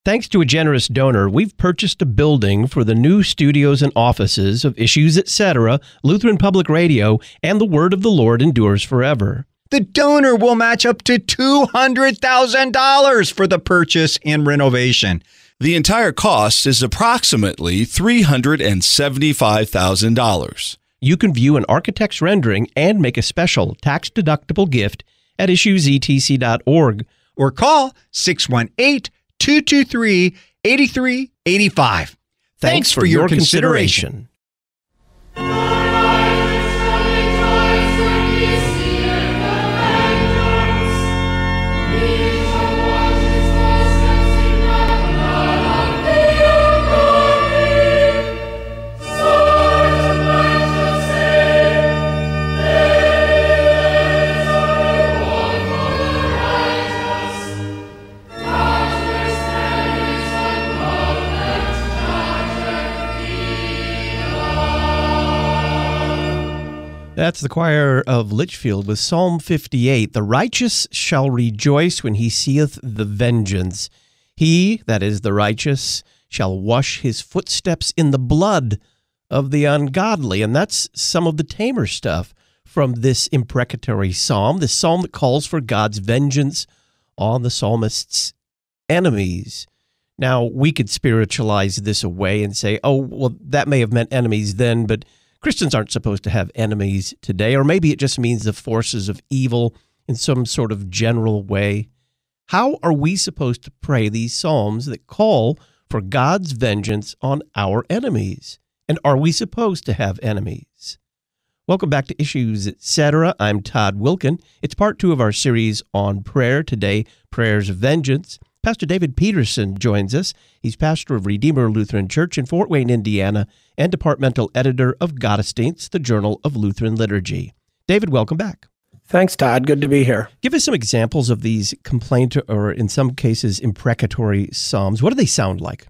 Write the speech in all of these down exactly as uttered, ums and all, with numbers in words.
Thanks to a generous donor, we've purchased a building for the new studios and offices of Issues Etc., Lutheran Public Radio, and the Word of the Lord endures forever. The donor will match up to two hundred thousand dollars for the purchase and renovation. The entire cost is approximately three hundred seventy-five thousand dollars. You can view an architect's rendering and make a special tax-deductible gift at issues e t c dot org. Or call six one eight, two two three, eight three eight five. Thanks, Thanks for, for your consideration. consideration. That's the choir of Litchfield with Psalm fifty-eight. The righteous shall rejoice when he seeth the vengeance. He, that is the righteous, shall wash his footsteps in the blood of the ungodly. And that's some of the tamer stuff from this imprecatory psalm, this psalm that calls for God's vengeance on the psalmist's enemies. Now, we could spiritualize this away and say, oh, well, that may have meant enemies then, but Christians aren't supposed to have enemies today, or maybe it just means the forces of evil in some sort of general way. How are we supposed to pray these psalms that call for God's vengeance on our enemies? And are we supposed to have enemies? Welcome back to Issues Etc. I'm Todd Wilkin. It's part two of our series on prayer. Today, Prayers of Vengeance. Pastor David Peterson joins us. He's pastor of Redeemer Lutheran Church in Fort Wayne, Indiana, and departmental editor of Gottesdienst, the Journal of Lutheran Liturgy. David, welcome back. Thanks, Todd. Good to be here. Give us some examples of these complaint or, in some cases, imprecatory psalms. What do they sound like?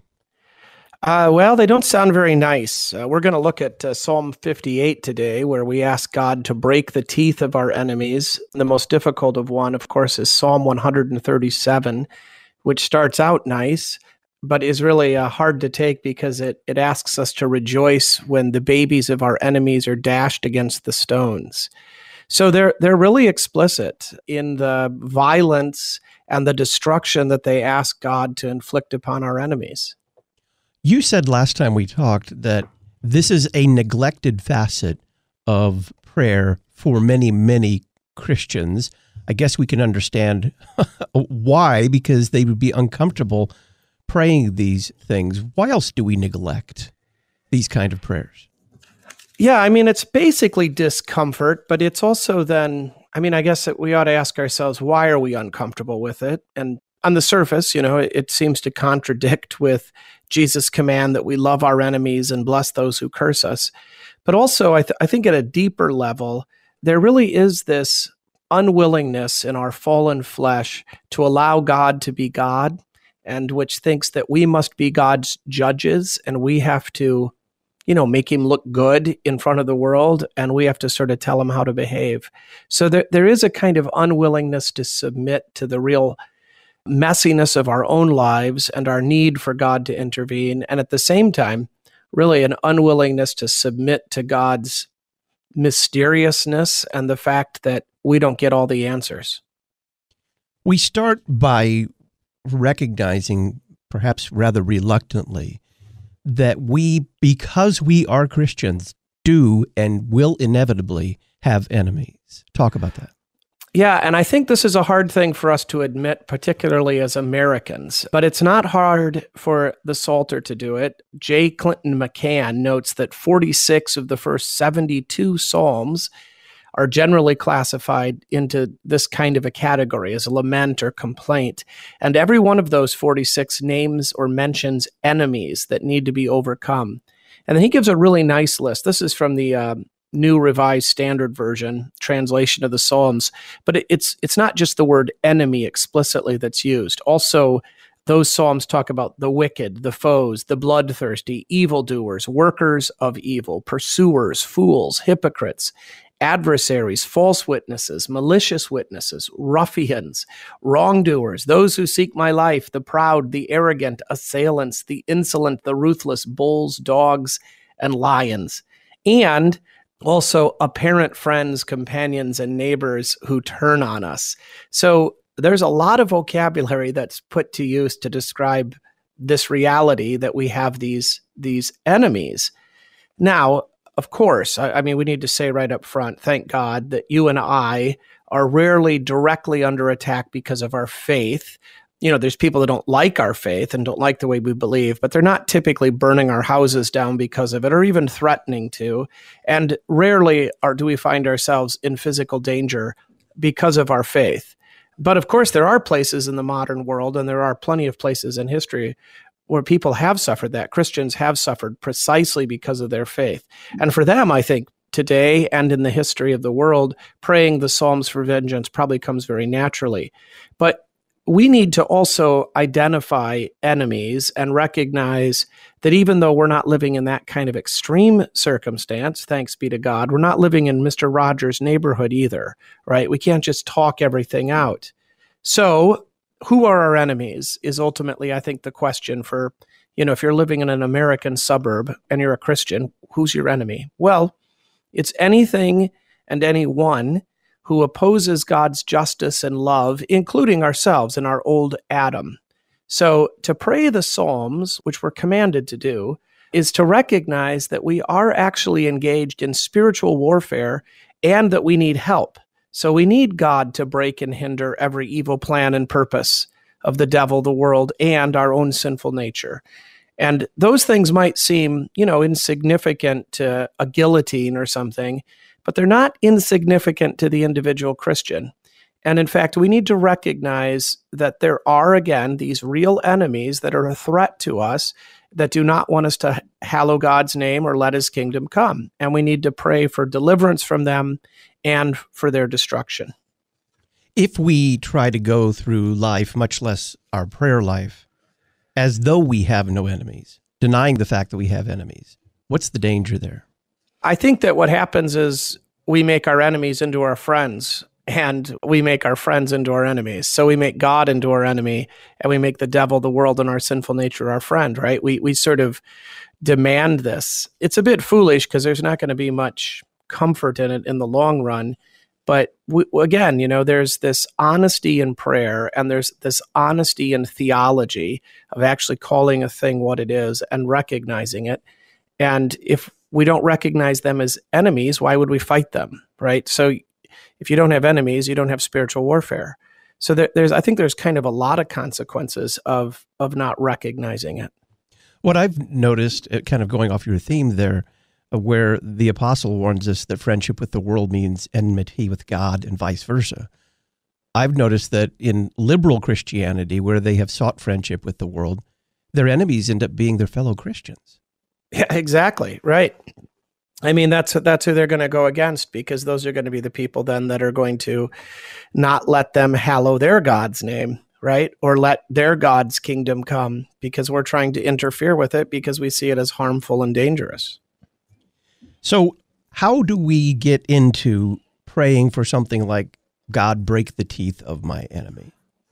Uh, well, they don't sound very nice. Uh, we're going to look at uh, Psalm fifty-eight today, where we ask God to break the teeth of our enemies. The most difficult of one, of course, is Psalm one thirty-seven, which starts out nice, but is really uh, hard to take because it, it asks us to rejoice when the babies of our enemies are dashed against the stones. So they're they're really explicit in the violence and the destruction that they ask God to inflict upon our enemies. You said last time we talked that this is a neglected facet of prayer for many, many Christians. I guess we can understand why, because they would be uncomfortable praying these things. Why else do we neglect these kind of prayers? Yeah, I mean, it's basically discomfort, but it's also then, I mean, I guess that we ought to ask ourselves, why are we uncomfortable with it? And on the surface, you know, it, it seems to contradict with Jesus' command that we love our enemies and bless those who curse us. But also, I, th- I think at a deeper level, there really is this unwillingness in our fallen flesh to allow God to be God, and which thinks that we must be God's judges and we have to, you know, make him look good in front of the world, and we have to sort of tell him how to behave. So there, there is a kind of unwillingness to submit to the real messiness of our own lives and our need for God to intervene, and at the same time, really an unwillingness to submit to God's mysteriousness and the fact that we don't get all the answers. We start by recognizing, perhaps rather reluctantly, that we, because we are Christians, do and will inevitably have enemies. Talk about that. Yeah, and I think this is a hard thing for us to admit, particularly as Americans, but it's not hard for the Psalter to do it. J. Clinton McCann notes that forty-six of the first seventy-two Psalms are generally classified into this kind of a category as a lament or complaint. And every one of those forty-six names or mentions enemies that need to be overcome. And then he gives a really nice list. This is from the uh, New Revised Standard Version translation of the Psalms. But it, it's it's not just the word enemy explicitly that's used. Also, those Psalms talk about the wicked, the foes, the bloodthirsty, evildoers, workers of evil, pursuers, fools, hypocrites, adversaries, false witnesses, malicious witnesses, ruffians, wrongdoers, those who seek my life, the proud, the arrogant, assailants, the insolent, the ruthless, bulls, dogs, and lions. And also apparent friends, companions, and neighbors who turn on us. So there's a lot of vocabulary that's put to use to describe this reality that we have these, these enemies. Now, of course, I, I mean, we need to say right up front, thank God that you and I are rarely directly under attack because of our faith. You know, there's people that don't like our faith and don't like the way we believe, but they're not typically burning our houses down because of it or even threatening to. And rarely are, do we find ourselves in physical danger because of our faith. But of course, there are places in the modern world, and there are plenty of places in history where people have suffered that. Christians have suffered precisely because of their faith. And for them, I think today and in the history of the world, praying the Psalms for vengeance probably comes very naturally. But we need to also identify enemies and recognize that even though we're not living in that kind of extreme circumstance, thanks be to God, we're not living in Mister Rogers' neighborhood either, right? We can't just talk everything out. So who are our enemies is ultimately, I think, the question for, you know, if you're living in an American suburb and you're a Christian, who's your enemy? Well, it's anything and anyone who opposes God's justice and love, including ourselves and our old Adam. So to pray the Psalms, which we're commanded to do, is to recognize that we are actually engaged in spiritual warfare and that we need help. So we need God to break and hinder every evil plan and purpose of the devil, the world, and our own sinful nature. And those things might seem, you know, insignificant to a guillotine or something, but they're not insignificant to the individual Christian. And in fact, we need to recognize that there are, again, these real enemies that are a threat to us that do not want us to hallow God's name or let his kingdom come. And we need to pray for deliverance from them and for their destruction. If we try to go through life, much less our prayer life, as though we have no enemies, denying the fact that we have enemies, what's the danger there? I think that what happens is we make our enemies into our friends, and we make our friends into our enemies. So we make God into our enemy, and we make the devil, the world, and our sinful nature our friend, right? We we sort of demand this. It's a bit foolish because there's not going to be much comfort in it in the long run. But we, again, you know, there's this honesty in prayer, and there's this honesty in theology of actually calling a thing what it is and recognizing it. And if we don't recognize them as enemies, why would we fight them, right? So if you don't have enemies, you don't have spiritual warfare. So there, there's, I think there's kind of a lot of consequences of of not recognizing it. What I've noticed, uh, kind of going off your theme there, uh, where the apostle warns us that friendship with the world means enmity with God and vice versa. I've noticed that in liberal Christianity, where they have sought friendship with the world, their enemies end up being their fellow Christians. Yeah, exactly. Right. I mean, that's that's who they're going to go against, because those are going to be the people then that are going to not let them hallow their God's name, right? Or let their God's kingdom come, because we're trying to interfere with it because we see it as harmful and dangerous. So how do we get into praying for something like, God, break the teeth of my enemy?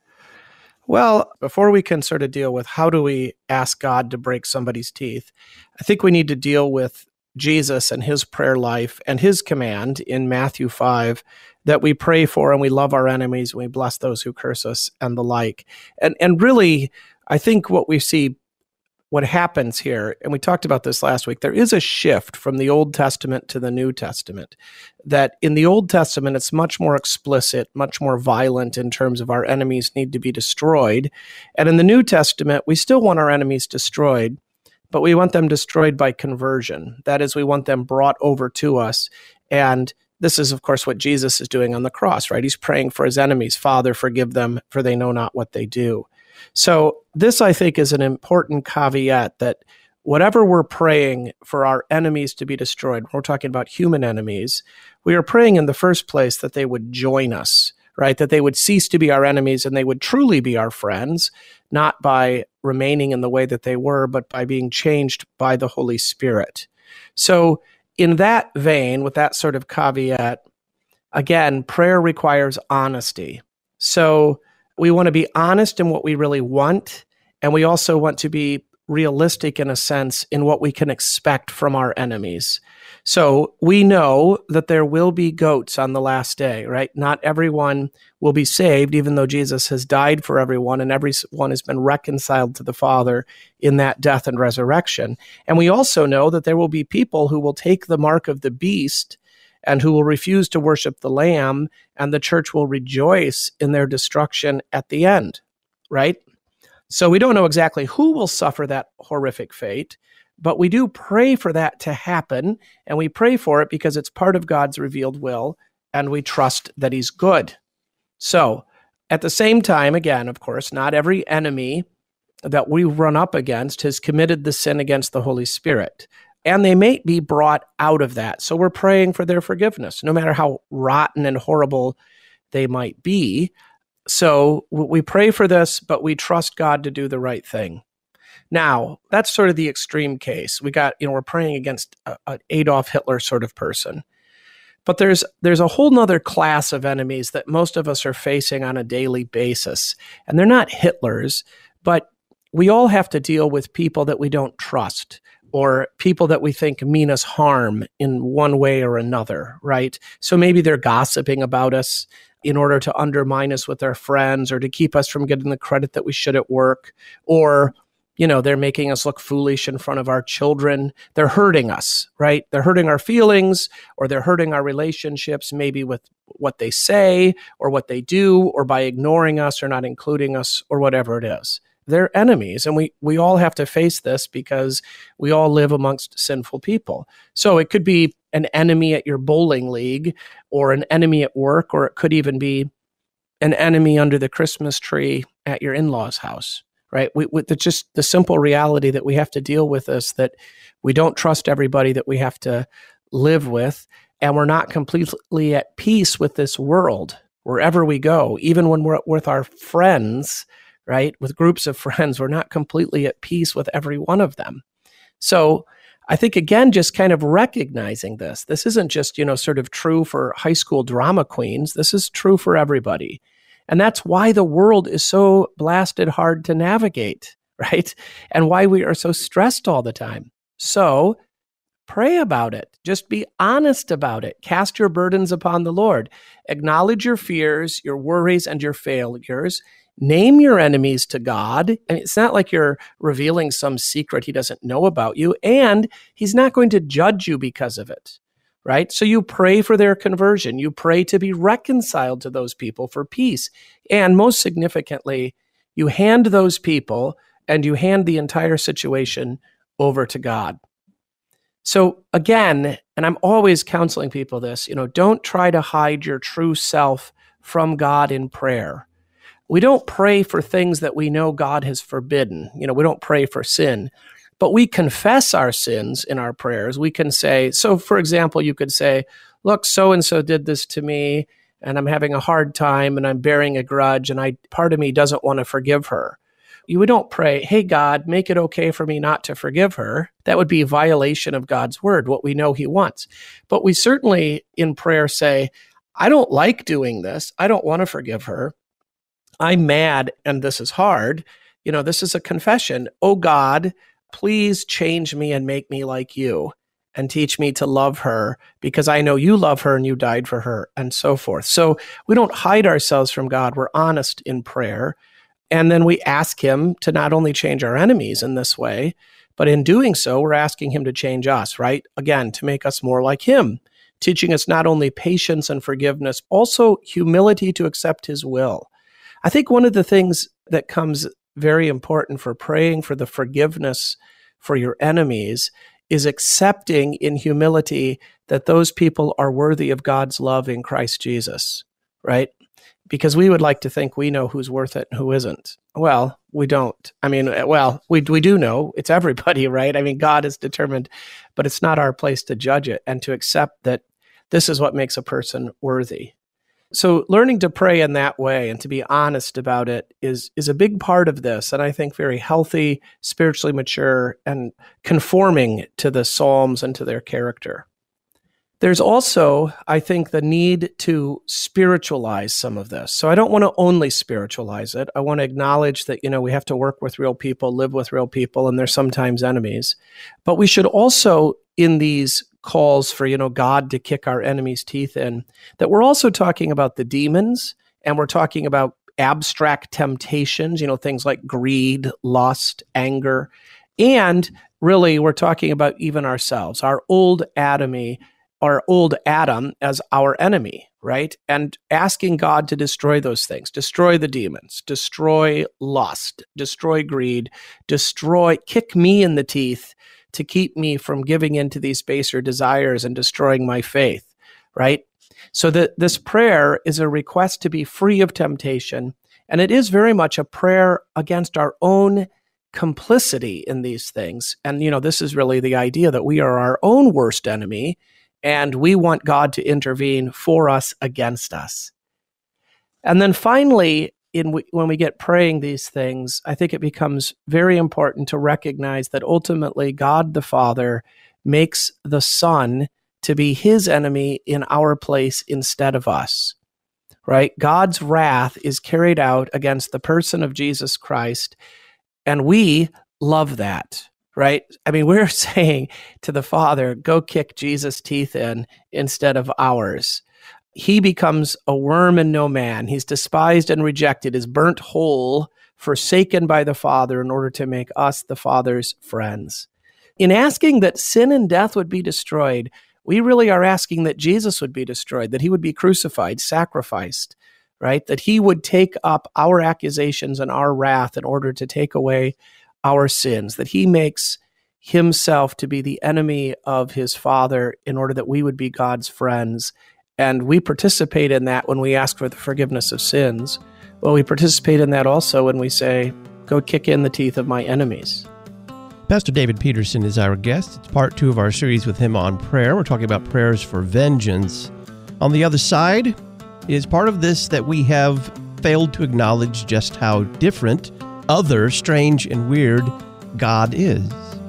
Well, before we can sort of deal with how do we ask God to break somebody's teeth, I think we need to deal with Jesus and his prayer life and his command in Matthew five that we pray for and we love our enemies, and we bless those who curse us and the like. And and really, I think what we see, what happens here, and we talked about this last week, there is a shift from the Old Testament to the New Testament. That in the Old Testament, it's much more explicit, much more violent in terms of our enemies need to be destroyed. And in the New Testament, we still want our enemies destroyed, but we want them destroyed by conversion. That is, we want them brought over to us. And this is, of course, what Jesus is doing on the cross, right? He's praying for his enemies. Father, forgive them, for they know not what they do. So this, I think, is an important caveat that whatever we're praying for our enemies to be destroyed, we're talking about human enemies, we are praying in the first place that they would join us, right? That they would cease to be our enemies and they would truly be our friends, not by remaining in the way that they were, but by being changed by the Holy Spirit. So in that vein, with that sort of caveat, again, prayer requires honesty. So we want to be honest in what we really want, and we also want to be realistic in a sense in what we can expect from our enemies. So we know that there will be goats on the last day, right? Not everyone will be saved, even though Jesus has died for everyone and everyone has been reconciled to the Father in that death and resurrection. And we also know that there will be people who will take the mark of the beast and who will refuse to worship the Lamb, and the church will rejoice in their destruction at the end, right? So we don't know exactly who will suffer that horrific fate, but we do pray for that to happen, and we pray for it because it's part of God's revealed will, and we trust that He's good. So at the same time, again, of course, not every enemy that we run up against has committed the sin against the Holy Spirit, and they may be brought out of that. So we're praying for their forgiveness, no matter how rotten and horrible they might be. So we pray for this, but we trust God to do the right thing. Now, that's sort of the extreme case. We got, you know, we're praying against an Adolf Hitler sort of person. But there's there's a whole nother class of enemies that most of us are facing on a daily basis. And they're not Hitlers, but we all have to deal with people that we don't trust, or people that we think mean us harm in one way or another, right? So maybe they're gossiping about us in order to undermine us with our friends, or to keep us from getting the credit that we should at work, or, you know, they're making us look foolish in front of our children. They're hurting us, right? They're hurting our feelings, or they're hurting our relationships, maybe with what they say or what they do, or by ignoring us or not including us, or whatever it is. They're enemies, and we we all have to face this because we all live amongst sinful people. So it could be an enemy at your bowling league, or an enemy at work, or it could even be an enemy under the Christmas tree at your in-laws' house, right? We, we, it's just the simple reality that we have to deal with this, that we don't trust everybody that we have to live with, and we're not completely at peace with this world wherever we go, even when we're with our friends, right? With groups of friends, we're not completely at peace with every one of them. So I think, again, just kind of recognizing this, this isn't just, you know, sort of true for high school drama queens. This is true for everybody. And that's why the world is so blasted hard to navigate, right? And why we are so stressed all the time. So pray about it. Just be honest about it. Cast your burdens upon the Lord. Acknowledge your fears, your worries, and your failures. Name your enemies to God. And it's not like you're revealing some secret He doesn't know about you, and He's not going to judge you because of it, right? So you pray for their conversion. You pray to be reconciled to those people for peace. And most significantly, you hand those people and you hand the entire situation over to God. So again, and I'm always counseling people this, you know, don't try to hide your true self from God in prayer. We don't pray for things that we know God has forbidden. You know, we don't pray for sin, but we confess our sins in our prayers. We can say, so for example, you could say, look, so-and-so did this to me, and I'm having a hard time, and I'm bearing a grudge, and I part of me doesn't want to forgive her. You don't pray, hey, God, make it okay for me not to forgive her. That would be a violation of God's word, what we know He wants. But we certainly in prayer say, I don't like doing this. I don't want to forgive her. I'm mad and this is hard. You know, this is a confession. Oh God, please change me and make me like you, and teach me to love her because I know you love her and you died for her, and so forth. So we don't hide ourselves from God. We're honest in prayer. And then we ask Him to not only change our enemies in this way, but in doing so, we're asking Him to change us, right? Again, to make us more like Him, teaching us not only patience and forgiveness, also humility to accept His will. I think one of the things that comes very important for praying for the forgiveness for your enemies is accepting in humility that those people are worthy of God's love in Christ Jesus, right? Because we would like to think we know who's worth it and who isn't. Well, we don't. I mean, well, we we do know. It's everybody, right? I mean, God is determined, but it's not our place to judge it and to accept that this is what makes a person worthy. So learning to pray in that way and to be honest about it is, is a big part of this, and I think very healthy, spiritually mature, and conforming to the Psalms and to their character. There's also, I think, the need to spiritualize some of this. So I don't want to only spiritualize it. I want to acknowledge that, you know, we have to work with real people, live with real people, and they're sometimes enemies. But we should also, in these calls for, you know, God to kick our enemies' teeth in, that we're also talking about the demons, and we're talking about abstract temptations, you know, things like greed, lust, anger, and really we're talking about even ourselves, our old Adamy, our old Adam as our enemy, right? And asking God to destroy those things, destroy the demons, destroy lust, destroy greed, destroy, kick me in the teeth to keep me from giving into these baser desires and destroying my faith, right? So that this prayer is a request to be free of temptation, and it is very much a prayer against our own complicity in these things. And, you know, this is really the idea that we are our own worst enemy, and we want God to intervene for us against us. And then finally, in w- when we get praying these things, I think it becomes very important to recognize that ultimately God the Father makes the Son to be his enemy in our place instead of us, right? God's wrath is carried out against the person of Jesus Christ, and we love that. Right? I mean, we're saying to the Father, go kick Jesus' teeth in instead of ours. He becomes a worm and no man. He's despised and rejected, is burnt whole, forsaken by the Father in order to make us the Father's friends. In asking that sin and death would be destroyed, we really are asking that Jesus would be destroyed, that he would be crucified, sacrificed, right? That he would take up our accusations and our wrath in order to take away our sins, that he makes himself to be the enemy of his Father in order that we would be God's friends. And we participate in that when we ask for the forgiveness of sins. Well, we participate in that also when we say, go kick in the teeth of my enemies. Pastor David Peterson is our guest. It's part two of our series with him on prayer. We're talking about prayers for vengeance. On the other side is part of this that we have failed to acknowledge just how different, other, strange, and weird God is.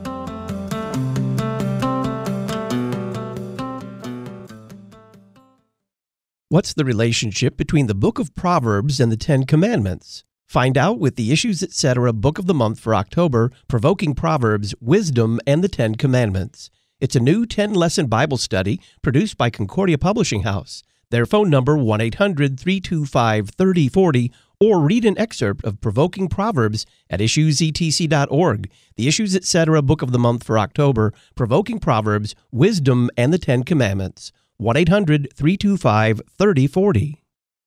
What's the relationship between the Book of Proverbs and the Ten Commandments? Find out with the Issues Etc. Book of the Month for October, Provoking Proverbs, Wisdom, and the Ten Commandments. It's a new ten-lesson Bible study produced by Concordia Publishing House. Their phone number, one eight hundred, three two five, three oh four oh, or read an excerpt of Provoking Proverbs at issues e t c dot org. The Issues Etc. Book of the Month for October, Provoking Proverbs, Wisdom, and the Ten Commandments. one eight hundred, three two five, three oh four oh.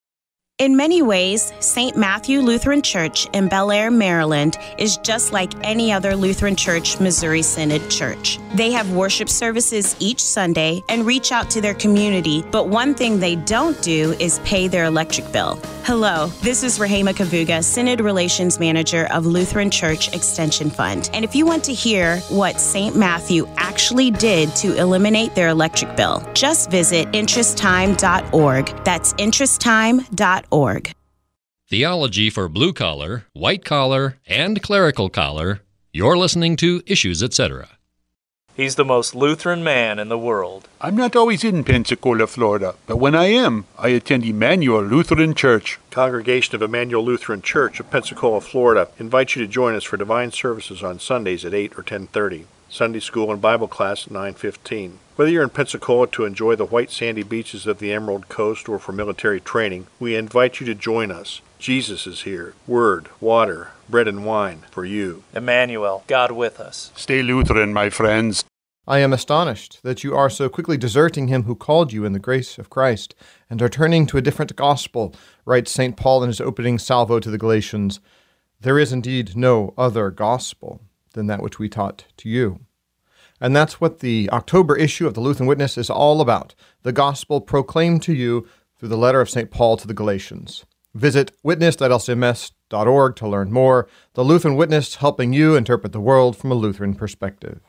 In many ways, Saint Matthew Lutheran Church in Bel Air, Maryland is just like any other Lutheran Church Missouri Synod church. They have worship services each Sunday and reach out to their community, but one thing they don't do is pay their electric bill. Hello, this is Rahema Kavuga, Synod Relations Manager of Lutheran Church Extension Fund. And if you want to hear what Saint Matthew actually did to eliminate their electric bill, just visit interest time dot org. That's interest time dot org. Theology for blue collar, white collar, and clerical collar. You're listening to Issues Etc. He's the most Lutheran man in the world. I'm not always in Pensacola, Florida, but when I am, I attend Emmanuel Lutheran Church. Congregation of Emmanuel Lutheran Church of Pensacola, Florida invites you to join us for divine services on Sundays at eight or ten thirty. Sunday school and Bible class at nine fifteen. Whether you're in Pensacola to enjoy the white sandy beaches of the Emerald Coast or for military training, we invite you to join us. Jesus is here. Word, water, bread and wine for you. Emmanuel, God with us. Stay Lutheran, my friends. I am astonished that you are so quickly deserting him who called you in the grace of Christ and are turning to a different gospel, writes Saint Paul in his opening salvo to the Galatians. There is indeed no other gospel than that which we taught to you. And that's what the October issue of the Lutheran Witness is all about, the gospel proclaimed to you through the letter of Saint Paul to the Galatians. Visit witness dot l c m s dot org to learn more. The Lutheran Witness, helping you interpret the world from a Lutheran perspective.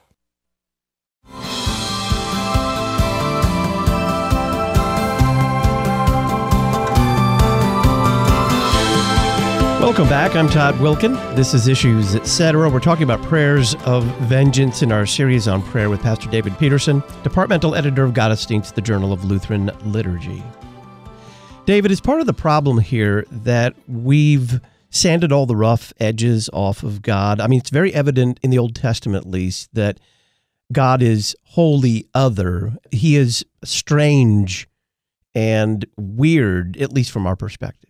Welcome back. I'm Todd Wilkin. This is Issues Etc. We're talking about prayers of vengeance in our series on prayer with Pastor David Peterson, departmental editor of Gottesdienst, the Journal of Lutheran Liturgy. David, is part of the problem here that we've sanded all the rough edges off of God? I mean, it's very evident in the Old Testament, at least, that God is wholly other. He is strange and weird, at least from our perspective.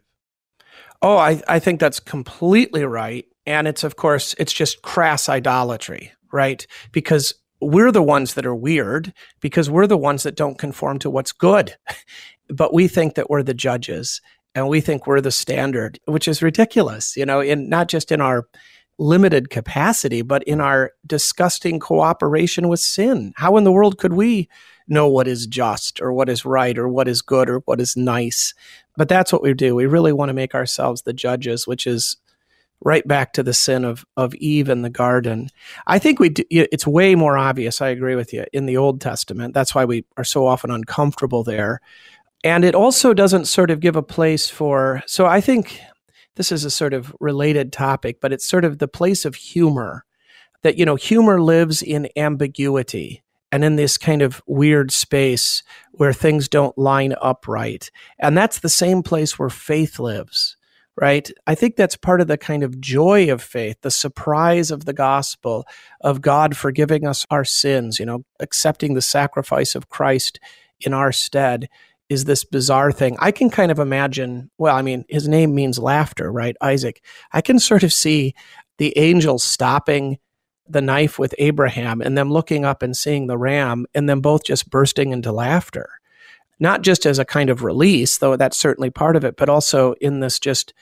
Oh, I, I think that's completely right. And it's, of course, it's just crass idolatry, right? Because we're the ones that are weird, because we're the ones that don't conform to what's good. But we think that we're the judges, and we think we're the standard, which is ridiculous, you know, in not just in our limited capacity, but in our disgusting cooperation with sin. How in the world could we know what is just or what is right or what is good or what is nice? But that's what we do. We really want to make ourselves the judges, which is right back to the sin of, of Eve in the garden. I think we do, it's way more obvious, I agree with you, in the Old Testament. That's why we are so often uncomfortable there. And it also doesn't sort of give a place for, so I think this is a sort of related topic, but it's sort of the place of humor, that, you know, humor lives in ambiguity and in this kind of weird space where things don't line up right. And that's the same place where faith lives, right? I think that's part of the kind of joy of faith, the surprise of the gospel, of God forgiving us our sins, you know, accepting the sacrifice of Christ in our stead, is this bizarre thing. I can kind of imagine, well, I mean, his name means laughter, right? Isaac. I can sort of see the angel stopping the knife with Abraham and them looking up and seeing the ram and them both just bursting into laughter. Not just as a kind of release, though that's certainly part of it, but also in this just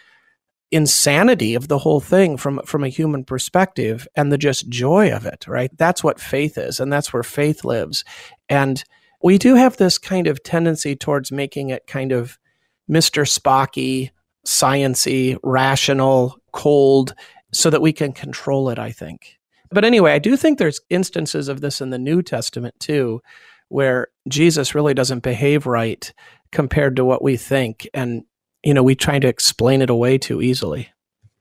insanity of the whole thing from, from a human perspective and the just joy of it, right? That's what faith is, and that's where faith lives. And we do have this kind of tendency towards making it kind of Mister Spocky, science-y, rational, cold, so that we can control it, I think. But anyway, I do think there's instances of this in the New Testament too, where Jesus really doesn't behave right compared to what we think. And, you know, we try to explain it away too easily.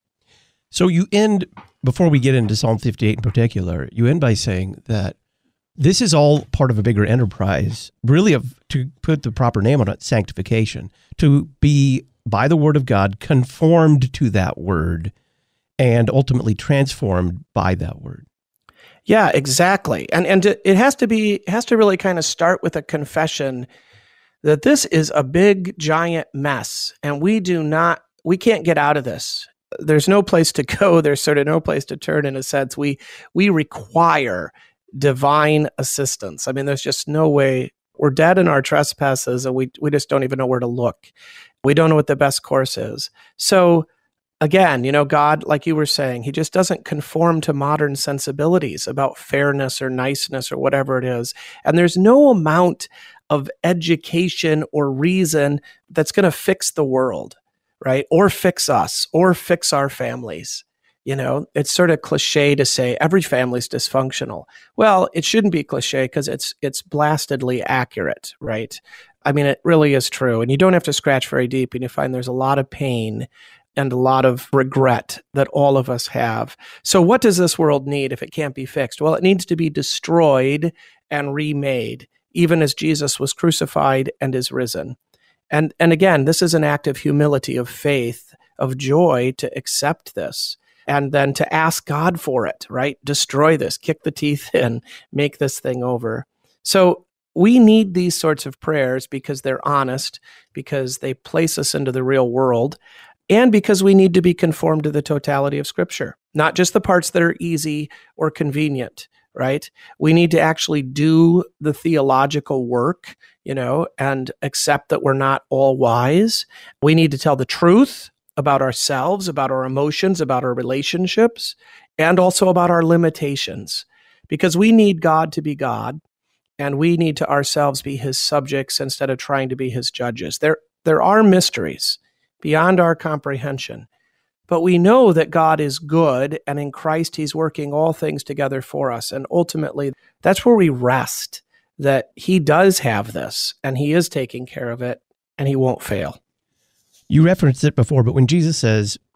So you end, before we get into Psalm fifty-eight in particular, you end by saying that this is all part of a bigger enterprise, really, of, to put the proper name on it, sanctification, to be, by the word of God, conformed to that word and ultimately transformed by that word. Yeah, exactly. And and it has to be, it has to really kind of start with a confession that this is a big, giant mess, and we do not, we can't get out of this. There's no place to go. There's sort of no place to turn, in a sense. We we require divine assistance. I mean, there's just no way. We're dead in our trespasses, and we we just don't even know where to look. We don't know what the best course is. So again, you know, God, like you were saying, he just doesn't conform to modern sensibilities about fairness or niceness or whatever it is. And there's no amount of education or reason that's going to fix the world, right? Or fix us, or fix our families. You know, it's sort of cliche to say every family's dysfunctional. Well, it shouldn't be cliche because it's it's blastedly accurate, right? I mean, it really is true. And you don't have to scratch very deep, and you find there's a lot of pain and a lot of regret that all of us have. So what does this world need if it can't be fixed? Well, it needs to be destroyed and remade, even as Jesus was crucified and is risen. And and again, this is an act of humility, of faith, of joy to accept this. And then to ask God for it, right? Destroy this, kick the teeth in, make this thing over. So we need these sorts of prayers because they're honest, because they place us into the real world, and because we need to be conformed to the totality of Scripture, not just the parts that are easy or convenient, right? We need to actually do the theological work, you know, and accept that we're not all wise. We need to tell the truth about ourselves, about our emotions, about our relationships, and also about our limitations, because we need God to be God, and we need to ourselves be his subjects instead of trying to be his judges. There, there are mysteries beyond our comprehension, but we know that God is good, and in Christ he's working all things together for us. And ultimately, that's where we rest, that he does have this, and he is taking care of it, and he won't fail. You referenced it before, but when Jesus says,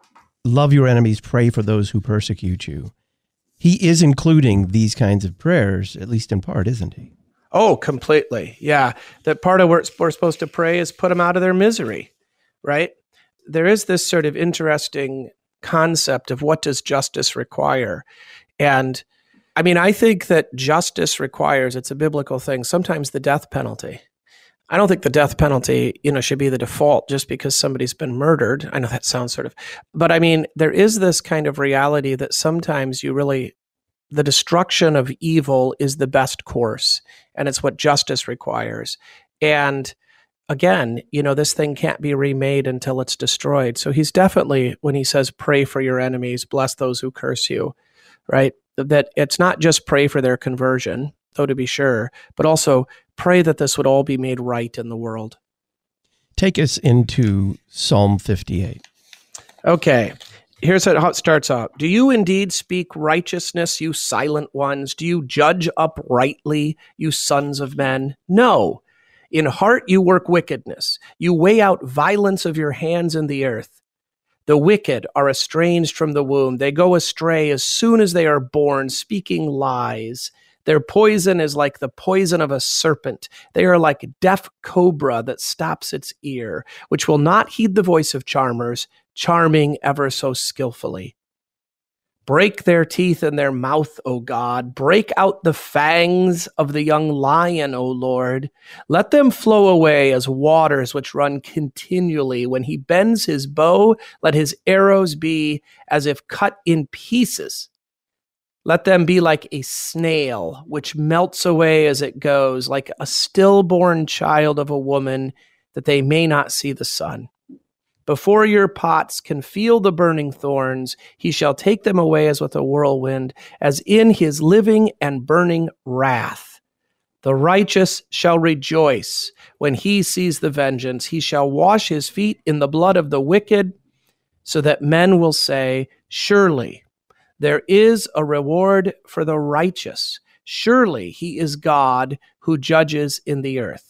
love your enemies, pray for those who persecute you. He is including these kinds of prayers, at least in part, isn't he? Oh, completely. Yeah. That part of what we're supposed to pray is put them out of their misery, right? There is this sort of interesting concept of what does justice require. And I mean, I think that justice requires, it's a biblical thing, sometimes the death penalty. I don't think the death penalty, you know, should be the default just because somebody's been murdered. I know that sounds sort of, but I mean, there is this kind of reality that sometimes you really, the destruction of evil is the best course, and it's what justice requires. And again, you know, this thing can't be remade until it's destroyed. So he's definitely, when he says, pray for your enemies, bless those who curse you, right? That it's not just pray for their conversion, though to be sure, but also pray that this would all be made right in the world. Take us into Psalm fifty-eight. Okay. Here's how it starts out. Do you indeed speak righteousness, you silent ones? Do you judge uprightly, you sons of men? No. In heart you work wickedness. You weigh out violence of your hands in the earth. The wicked are estranged from the womb. They go astray as soon as they are born, speaking lies. Their poison is like the poison of a serpent. They are like a deaf cobra that stops its ear, which will not heed the voice of charmers, charming ever so skillfully. Break their teeth in their mouth, O God. Break out the fangs of the young lion, O Lord. Let them flow away as waters which run continually. When he bends his bow, let his arrows be as if cut in pieces. Let them be like a snail, which melts away as it goes, like a stillborn child of a woman, that they may not see the sun. Before your pots can feel the burning thorns, he shall take them away as with a whirlwind, as in his living and burning wrath. The righteous shall rejoice when he sees the vengeance. He shall wash his feet in the blood of the wicked, so that men will say, surely there is a reward for the righteous. Surely he is God who judges in the earth.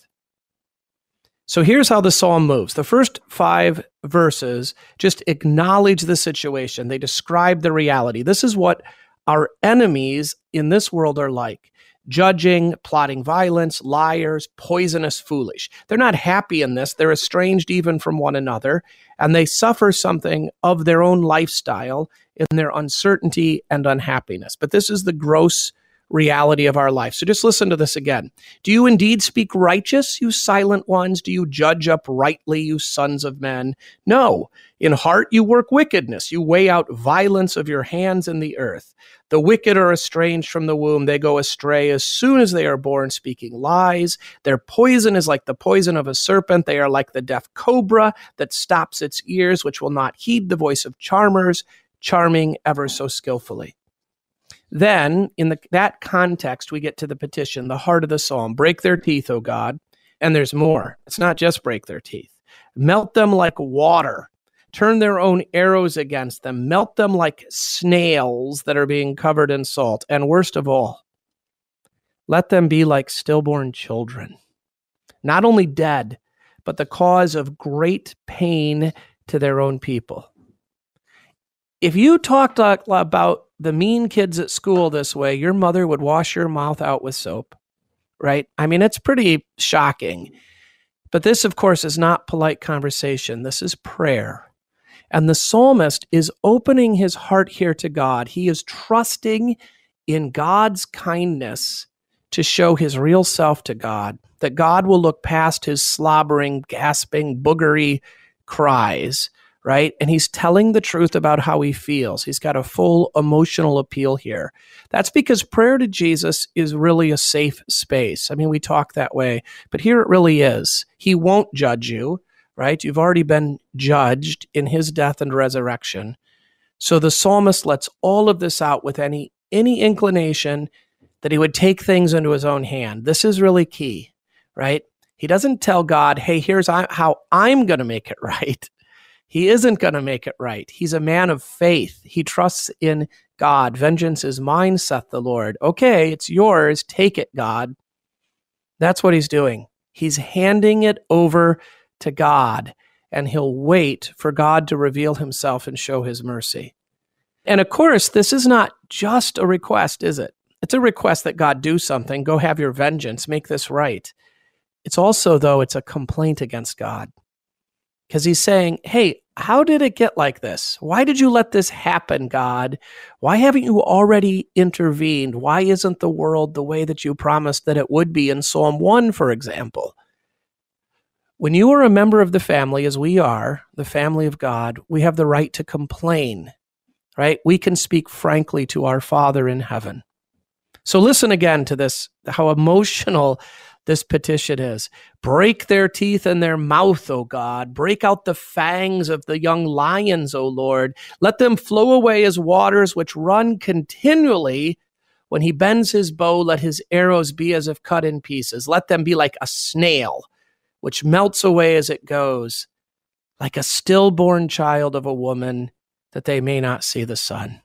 So here's how the psalm moves. The first five verses just acknowledge the situation. They describe the reality. This is what our enemies in this world are like. Judging, plotting violence, liars, poisonous, foolish. They're not happy in this. They're estranged even from one another, and they suffer something of their own lifestyle in their uncertainty and unhappiness. But this is the gross reality of our life. So just listen to this again. Do you indeed speak righteous, you silent ones? Do you judge uprightly, you sons of men? No. In heart you work wickedness. You weigh out violence of your hands in the earth. The wicked are estranged from the womb. They go astray as soon as they are born, speaking lies. Their poison is like the poison of a serpent. They are like the deaf cobra that stops its ears, which will not heed the voice of charmers, charming ever so skillfully. Then, in the, that context, we get to the petition, the heart of the psalm. Break their teeth, O God. And there's more. It's not just break their teeth. Melt them like water. Turn their own arrows against them. Melt them like snails that are being covered in salt. And worst of all, let them be like stillborn children. Not only dead, but the cause of great pain to their own people. If you talked about the mean kids at school this way, your mother would wash your mouth out with soap, right? I mean, it's pretty shocking. But this, of course, is not polite conversation. This is prayer. And the psalmist is opening his heart here to God. He is trusting in God's kindness to show his real self to God, that God will look past his slobbering, gasping, boogery cries, right? And he's telling the truth about how he feels. He's got a full emotional appeal here. That's because prayer to Jesus is really a safe space. I mean, we talk that way, but here it really is. He won't judge you, right? You've already been judged in his death and resurrection. So the psalmist lets all of this out with any, any inclination that he would take things into his own hand. This is really key, right? He doesn't tell God, hey, here's how I'm going to make it right. He isn't going to make it right. He's a man of faith. He trusts in God. Vengeance is mine, saith the Lord. Okay, it's yours. Take it, God. That's what he's doing. He's handing it over to God. and he'll wait for God to reveal himself and show his mercy. And of course, this is not just a request, is it? It's a request that God do something, go have your vengeance, make this right. It's also, though, it's a complaint against God. Because he's saying, hey, how did it get like this? Why did you let this happen, God? Why haven't you already intervened? Why isn't the world the way that you promised that it would be in Psalm one, for example? When you are a member of the family, as we are, the family of God, we have the right to complain, right? We can speak frankly to our Father in heaven. So listen again to this, how emotional this petition is. Break their teeth in their mouth, O God. Break out the fangs of the young lions, O Lord. Let them flow away as waters which run continually. When he bends his bow, let his arrows be as if cut in pieces. Let them be like a snail, which melts away as it goes, like a stillborn child of a woman, that they may not see the sun.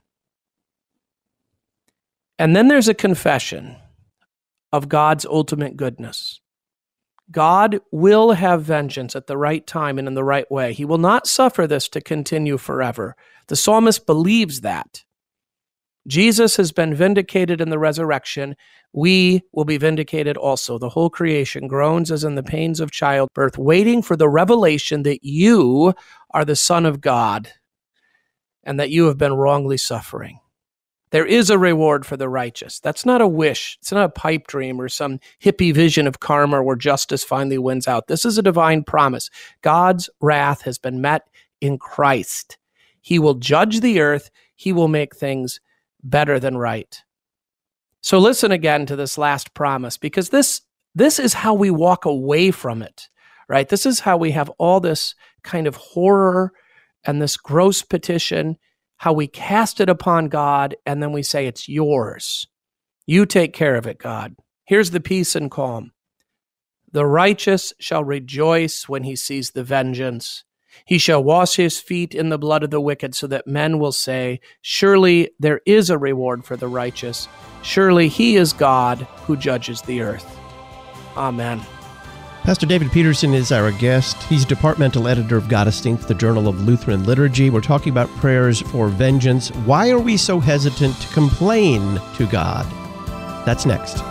And then there's a confession of God's ultimate goodness. God will have vengeance at the right time and in the right way. He will not suffer this to continue forever. The psalmist believes that. Jesus has been vindicated in the resurrection. We will be vindicated also. The whole creation groans as in the pains of childbirth, waiting for the revelation that you are the Son of God and that you have been wrongly suffering. There is a reward for the righteous. That's not a wish. It's not a pipe dream or some hippie vision of karma where justice finally wins out. This is a divine promise. God's wrath has been met in Christ. He will judge the earth. He will make things better than right. So listen again to this last promise, because this, this is how we walk away from it, right? This is how we have all this kind of horror and this gross petition, how we cast it upon God, and then we say, it's yours. You take care of it, God. Here's the peace and calm. The righteous shall rejoice when he sees the vengeance. He shall wash his feet in the blood of the wicked, so that men will say, surely there is a reward for the righteous. Surely he is God who judges the earth. Amen. Pastor David Peterson is our guest. He's departmental editor of Gottesdienst, the Journal of Lutheran Liturgy. We're talking about prayers for vengeance. Why are we so hesitant to complain to God? That's next.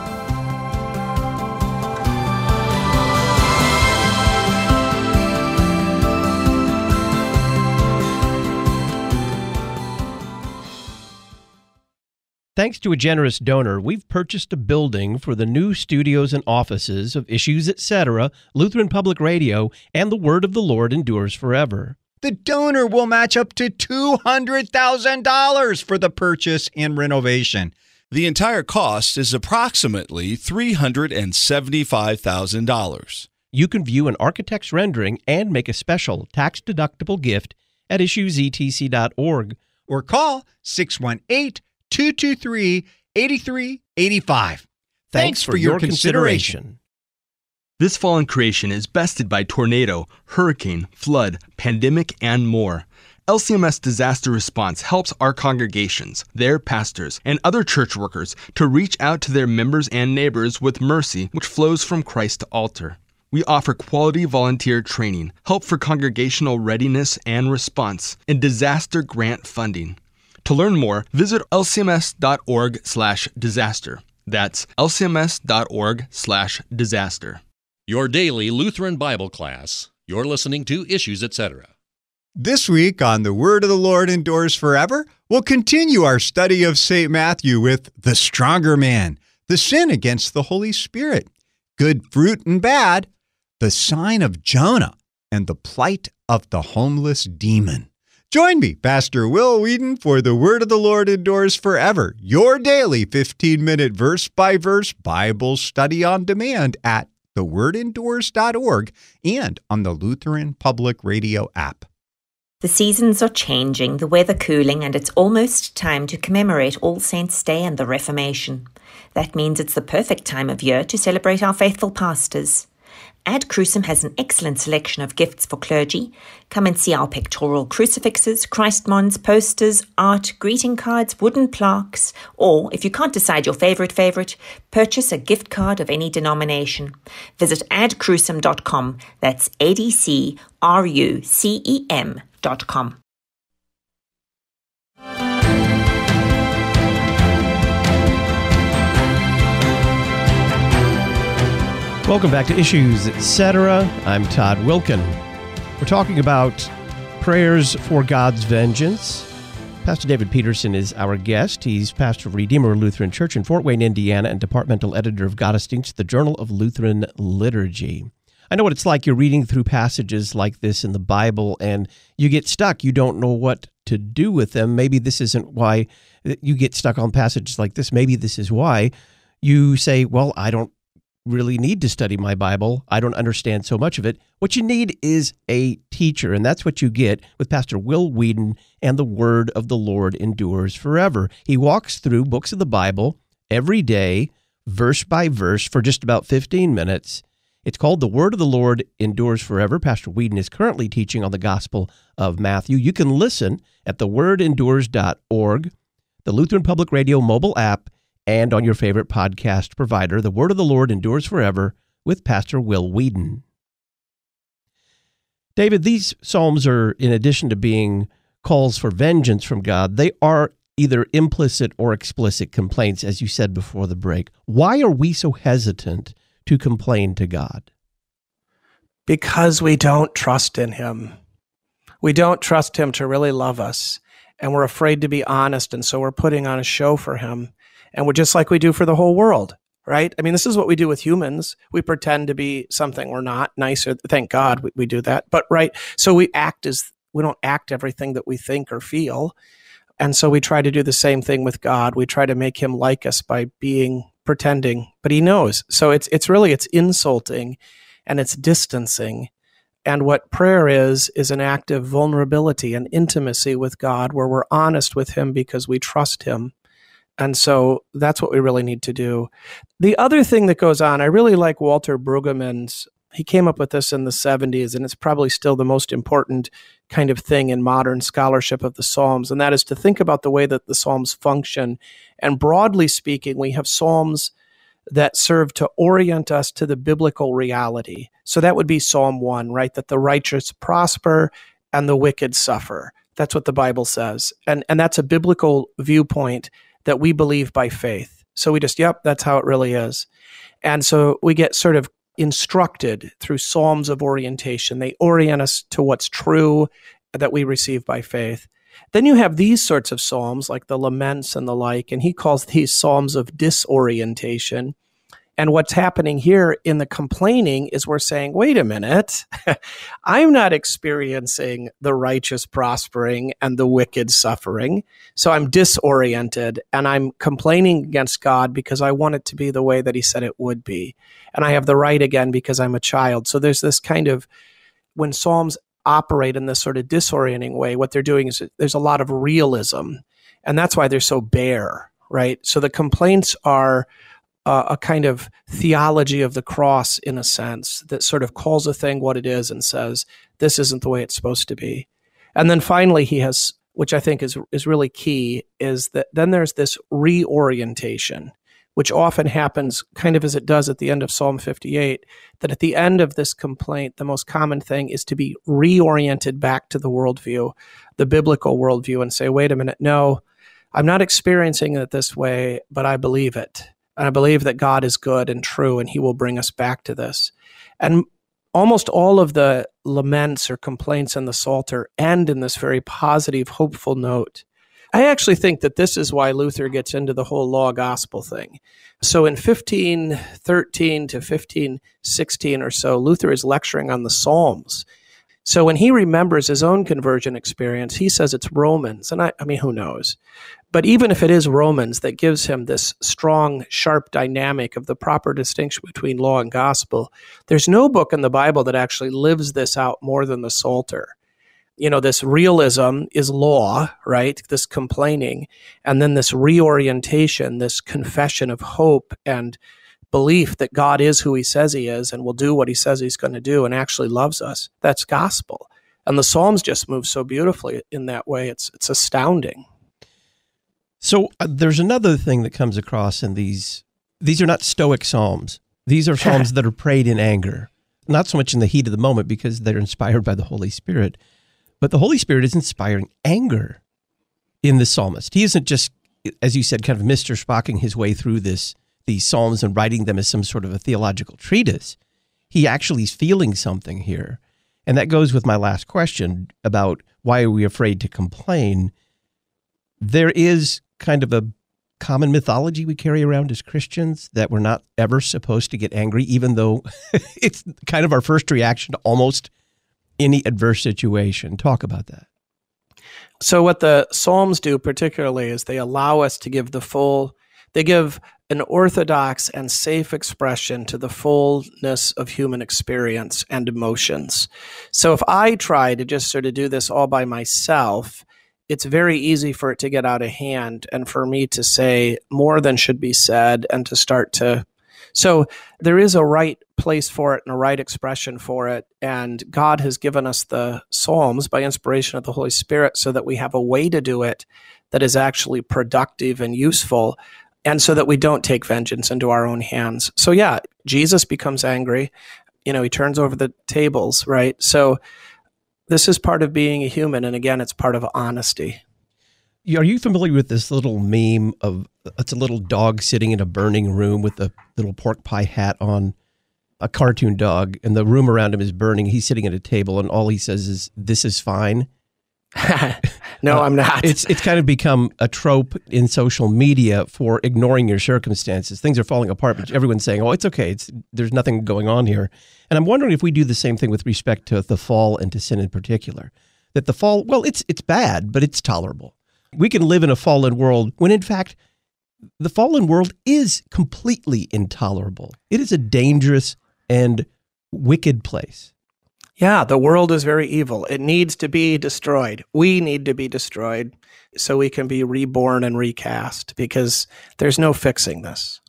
Thanks to a generous donor, we've purchased a building for the new studios and offices of Issues, et cetera, Lutheran Public Radio, and the Word of the Lord endures forever. The donor will match up to two hundred thousand dollars for the purchase and renovation. The entire cost is approximately three hundred seventy-five thousand dollars. You can view an architect's rendering and make a special tax-deductible gift at issues e t c dot org. Or call six one eight, two two three, eight three eight five. Thanks, Thanks for, for your, your consideration. consideration. This fallen creation is bested by tornado, hurricane, flood, pandemic, and more. L C M S Disaster Response helps our congregations, their pastors, and other church workers to reach out to their members and neighbors with mercy which flows from Christ to altar. We offer quality volunteer training, help for congregational readiness and response, and disaster grant funding. To learn more, visit l c m s dot org slash disaster. That's l c m s dot org slash disaster. Your daily Lutheran Bible class. You're listening to Issues, et cetera. This week on The Word of the Lord Endures Forever, we'll continue our study of Saint Matthew with the stronger man, the sin against the Holy Spirit, good fruit and bad, the sign of Jonah, and the plight of the homeless demon. Join me, Pastor Will Whedon, for The Word of the Lord Endures Forever, your daily fifteen-minute verse-by-verse Bible study on demand at the word endures dot org and on the Lutheran Public Radio app. The seasons are changing, the weather cooling, and it's almost time to commemorate All Saints' Day and the Reformation. That means it's the perfect time of year to celebrate our faithful pastors. Ad Crucem has an excellent selection of gifts for clergy. Come and see our pictorial crucifixes, Christmons, posters, art, greeting cards, wooden plaques, or, if you can't decide your favorite favorite, purchase a gift card of any denomination. Visit ad crucem dot com. That's A D C R U C E M dot com. Welcome back to Issues, et cetera. I'm Todd Wilkin. We're talking about prayers for God's vengeance. Pastor David Peterson is our guest. He's pastor of Redeemer Lutheran Church in Fort Wayne, Indiana, and departmental editor of Gottesdienst, the Journal of Lutheran Liturgy. I know what it's like. You're reading through passages like this in the Bible, and you get stuck. You don't know what to do with them. Maybe this isn't why you get stuck on passages like this. Maybe this is why you say, well, I don't really need to study my Bible. I don't understand so much of it. What you need is a teacher, and that's what you get with Pastor Will Weedon and the Word of the Lord endures forever. He walks through books of the Bible every day, verse by verse, for just about fifteen minutes. It's called The Word of the Lord Endures Forever. Pastor Weedon is currently teaching on the Gospel of Matthew. You can listen at the word endures dot org, the Lutheran Public Radio mobile app, and on your favorite podcast provider. The Word of the Lord Endures Forever with Pastor Will Weedon. David, these psalms are, in addition to being calls for vengeance from God, they are either implicit or explicit complaints, as you said before the break. Why are we so hesitant to complain to God? Because we don't trust in him. We don't trust him to really love us, and we're afraid to be honest, and so we're putting on a show for him. And we're just like we do for the whole world, right? I mean, this is what we do with humans. We pretend to be something we're not. Nicer, thank God we, we do that. But right, so we act as, we don't act everything that we think or feel. And so we try to do the same thing with God. We try to make him like us by being, pretending, but he knows. So it's it's really, it's insulting and it's distancing. And what prayer is, is an act of vulnerability and intimacy with God where we're honest with him because we trust him. And so that's what we really need to do. The other thing that goes on, I really like Walter Brueggemann's, he came up with this in the seventies, and it's probably still the most important kind of thing in modern scholarship of the Psalms, and that is to think about the way that the Psalms function. And broadly speaking, we have Psalms that serve to orient us to the biblical reality. So that would be Psalm one, right? That the righteous prosper and the wicked suffer. That's what the Bible says. And, and that's a biblical viewpoint that we believe by faith. So we just, yep, that's how it really is. And so we get sort of instructed through Psalms of orientation. They orient us to what's true that we receive by faith. Then you have these sorts of Psalms like the laments and the like, and he calls these Psalms of disorientation. And what's happening here in the complaining is we're saying, wait a minute, I'm not experiencing the righteous prospering and the wicked suffering. So I'm disoriented and I'm complaining against God because I want it to be the way that he said it would be. And I have the right again because I'm a child. So there's this kind of, when Psalms operate in this sort of disorienting way, what they're doing is there's a lot of realism. And that's why they're so bare, right? So the complaints are Uh, a kind of theology of the cross, in a sense, that sort of calls a thing what it is and says, this isn't the way it's supposed to be. And then finally, he has, which I think is is really key, is that then there's this reorientation, which often happens kind of as it does at the end of Psalm fifty-eight, that at the end of this complaint, the most common thing is to be reoriented back to the worldview, the biblical worldview, and say, wait a minute, no, I'm not experiencing it this way, but I believe it. And I believe that God is good and true, and he will bring us back to this. And almost all of the laments or complaints in the Psalter end in this very positive, hopeful note. I actually think that this is why Luther gets into the whole law gospel thing. So in fifteen thirteen to fifteen sixteen or so, Luther is lecturing on the Psalms. So when he remembers his own conversion experience, he says it's Romans. And I, I mean, who knows? But even if it is Romans that gives him this strong, sharp dynamic of the proper distinction between law and gospel, there's no book in the Bible that actually lives this out more than the Psalter. You know, this realism is law, right? This complaining, and then this reorientation, this confession of hope and belief that God is who he says he is and will do what he says he's going to do and actually loves us. That's gospel. And the Psalms just move so beautifully in that way. It's it's astounding. So uh, there's another thing that comes across in these. These are not stoic psalms. These are psalms that are prayed in anger, not so much in the heat of the moment because they're inspired by the Holy Spirit, but the Holy Spirit is inspiring anger in the psalmist. He isn't just, as you said, kind of Mister Spocking his way through this these psalms and writing them as some sort of a theological treatise. He actually is feeling something here. And that goes with my last question about why are we afraid to complain? There is kind of a common mythology we carry around as Christians that we're not ever supposed to get angry, even though it's kind of our first reaction to almost any adverse situation. Talk about that. So what the Psalms do particularly is they allow us to give the full, they give an orthodox and safe expression to the fullness of human experience and emotions. So if I try to just sort of do this all by myself, it's very easy for it to get out of hand and for me to say more than should be said and to start to. So there is a right place for it and a right expression for it. And God has given us the Psalms by inspiration of the Holy Spirit so that we have a way to do it that is actually productive and useful, and so that we don't take vengeance into our own hands. So yeah, Jesus becomes angry. You know, he turns over the tables, right? So this is part of being a human. And again, it's part of honesty. Are you familiar with this little meme of, it's a little dog sitting in a burning room with a little pork pie hat on, a cartoon dog, and the room around him is burning. He's sitting at a table and all he says is, "This is fine." No, uh, I'm not. It's it's kind of become a trope in social media for ignoring your circumstances. Things are falling apart, but everyone's saying, "Oh, it's okay. It's there's nothing going on here." And I'm wondering if we do the same thing with respect to the fall and to sin in particular. That the fall, well, it's it's bad, but it's tolerable. We can live in a fallen world when, in fact, the fallen world is completely intolerable. It is a dangerous and wicked place. Yeah, the world is very evil. It needs to be destroyed. We need to be destroyed so we can be reborn and recast, because there's no fixing this.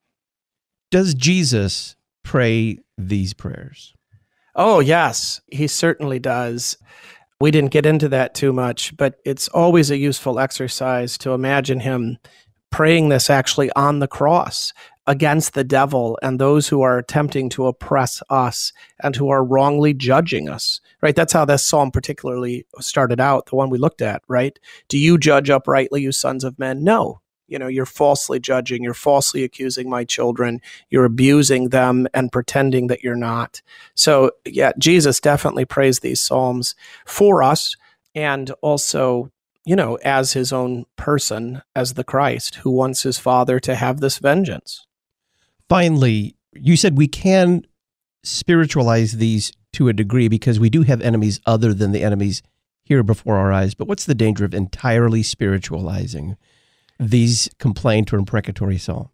Does Jesus pray these prayers? Oh, yes, he certainly does. We didn't get into that too much, but it's always a useful exercise to imagine him praying this actually on the cross against the devil and those who are attempting to oppress us and who are wrongly judging us, right? That's how this psalm particularly started out, the one we looked at, right? Do you judge uprightly, you sons of men? No. You know, you're falsely judging, you're falsely accusing my children, you're abusing them and pretending that you're not. So, yeah, Jesus definitely prays these psalms for us, and also, you know, as his own person, as the Christ, who wants his Father to have this vengeance. Finally, you said we can spiritualize these to a degree because we do have enemies other than the enemies here before our eyes. But what's the danger of entirely spiritualizing these complaint or imprecatory psalms?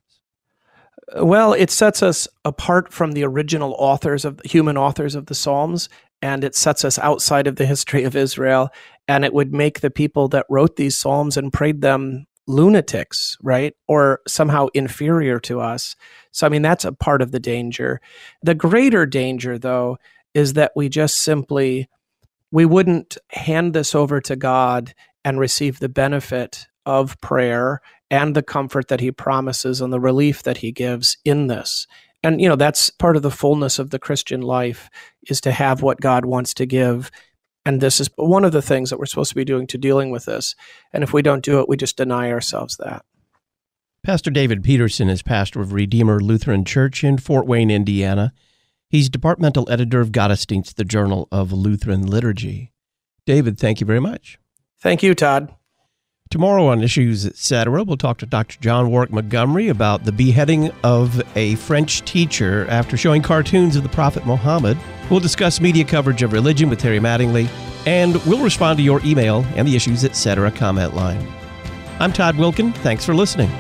Well, it sets us apart from the original authors of human authors of the Psalms, and it sets us outside of the history of Israel, and it would make the people that wrote these Psalms and prayed them lunatics, right? Or somehow inferior to us. So, I mean, that's a part of the danger. The greater danger, though, is that we just simply, we wouldn't hand this over to God and receive the benefit of prayer and the comfort that he promises and the relief that he gives in this. And, you know, that's part of the fullness of the Christian life, is to have what God wants to give. And this is one of the things that we're supposed to be doing to dealing with this. And if we don't do it, we just deny ourselves that. Pastor David Peterson is pastor of Redeemer Lutheran Church in Fort Wayne, Indiana. He's departmental editor of Gottesdienst, the Journal of Lutheran Liturgy. David, thank you very much. Thank you, Todd. Tomorrow on Issues Etc., we'll talk to Doctor John Warwick Montgomery about the beheading of a French teacher after showing cartoons of the Prophet Muhammad. We'll discuss media coverage of religion with Terry Mattingly, and we'll respond to your email and the Issues Etc. comment line. I'm Todd Wilkin. Thanks for listening.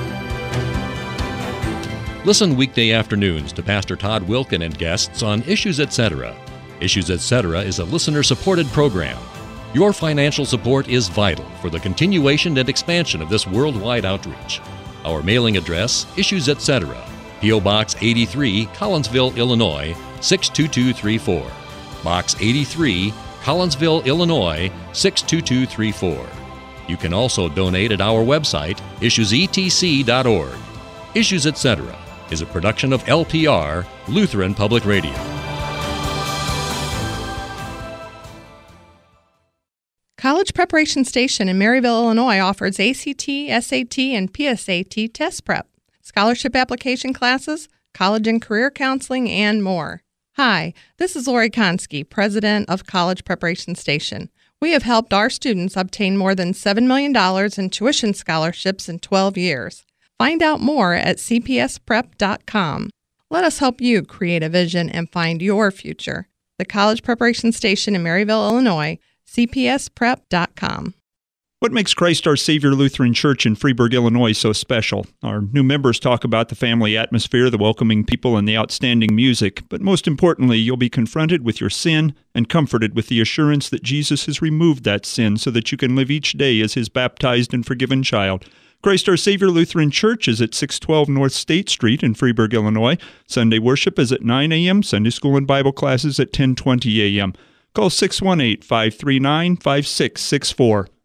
Listen weekday afternoons to Pastor Todd Wilkin and guests on Issues Etc. Issues Etc. is a listener-supported program. Your financial support is vital for the continuation and expansion of this worldwide outreach. Our mailing address, Issues Etc., P O. Box eighty-three, Collinsville, Illinois, six two two three four. Box eighty-three, Collinsville, Illinois, six two two three four. You can also donate at our website, issues e t c dot org. Issues Etc. is a production of L P R, Lutheran Public Radio. College Preparation Station in Maryville, Illinois offers A C T, S A T, and P S A T test prep, scholarship application classes, college and career counseling, and more. Hi, this is Lori Konski, president of College Preparation Station. We have helped our students obtain more than seven million dollars in tuition scholarships in twelve years. Find out more at c p s prep dot com. Let us help you create a vision and find your future. The College Preparation Station in Maryville, Illinois, c p s prep dot com. What makes Christ Our Savior Lutheran Church in Freeburg, Illinois so special? Our new members talk about the family atmosphere, the welcoming people, and the outstanding music. But most importantly, you'll be confronted with your sin and comforted with the assurance that Jesus has removed that sin so that you can live each day as His baptized and forgiven child. Christ Our Savior Lutheran Church is at six twelve North State Street in Freeburg, Illinois. Sunday worship is at nine a.m., Sunday school and Bible classes at ten twenty a.m. Call six one eight, five three nine, five six six four.